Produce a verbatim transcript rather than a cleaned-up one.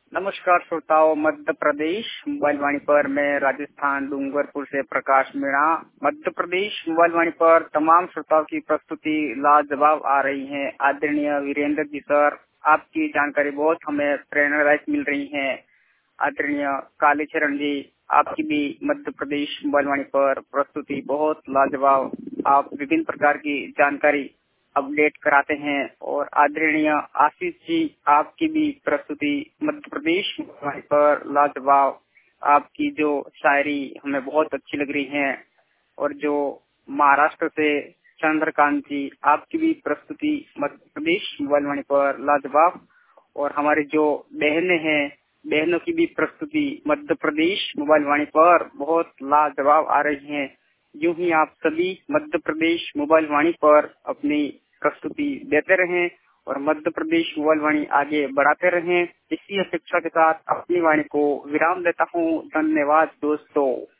नमस्कार श्रोताओं, मध्य प्रदेश मोबाइल वाणी पर मैं राजस्थान डूंगरपुर से प्रकाश मीणा। मध्य प्रदेश मोबाइल वाणी पर तमाम श्रोताओं की प्रस्तुति लाजवाब आ रही है। आदरणीय वीरेंद्र जी सर, आपकी जानकारी बहुत हमें प्रेरणादायक मिल रही है। आदरणीय कालीचरण जी, आपकी भी मध्य प्रदेश मोबाइल वाणी पर प्रस्तुति बहुत लाजवाब। आप विभिन्न प्रकार की जानकारी अपडेट कराते हैं। और आदरणीय आशीष जी, आपकी भी प्रस्तुति मध्य प्रदेश पर लाजवाब। आपकी जो शायरी हमें बहुत अच्छी लग रही है। और जो महाराष्ट्र से चंद्रकांत जी, आपकी भी प्रस्तुति मध्य प्रदेश मोबाइल वाणी पर लाजवाब। और हमारी जो बहनें हैं, बहनों की भी प्रस्तुति मध्य प्रदेश मोबाइल वाणी पर बहुत लाजवाब आ रही है। यूं ही आप सभी मध्य प्रदेश मोबाइल वाणी पर अपनी प्रस्तुति देते रहें और मध्य प्रदेश मोबाइल वाणी आगे बढ़ाते रहें। इसी अपेक्षा के साथ अपनी वाणी को विराम देता हूँ। धन्यवाद दोस्तों।